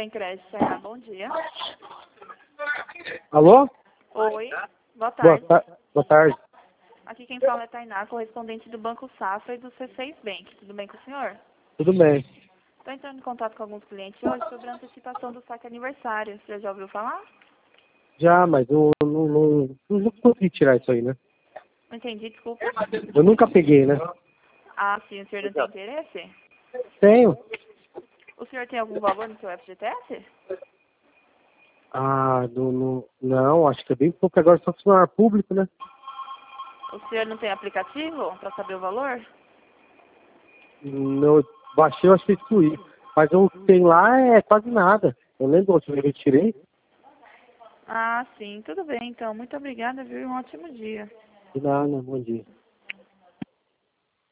Bem Crédito, Tainá, bom dia. Alô? Oi, boa tarde. Boa tarde. Aqui quem fala é Tainá, correspondente do Banco Safra e do C6 Bank. Tudo bem com o senhor? Tudo bem. Estou entrando em contato com alguns clientes hoje sobre a antecipação do saque aniversário. Você já ouviu falar? Já, mas eu não consegui tirar isso aí, né? Não entendi, desculpa. Eu nunca peguei, né? Ah, sim, o senhor não tem interesse? Tenho. O senhor tem algum valor no seu FGTS? Ah, não, acho que é bem pouco. Agora só funcionário público, né? O senhor não tem aplicativo para saber o valor? Eu baixei, eu acho que excluí. Mas o que tem lá é quase nada. Eu lembro a última vez que eu tirei. Ah, sim, tudo bem então. Muito obrigada, viu? Um ótimo dia. De nada, bom dia.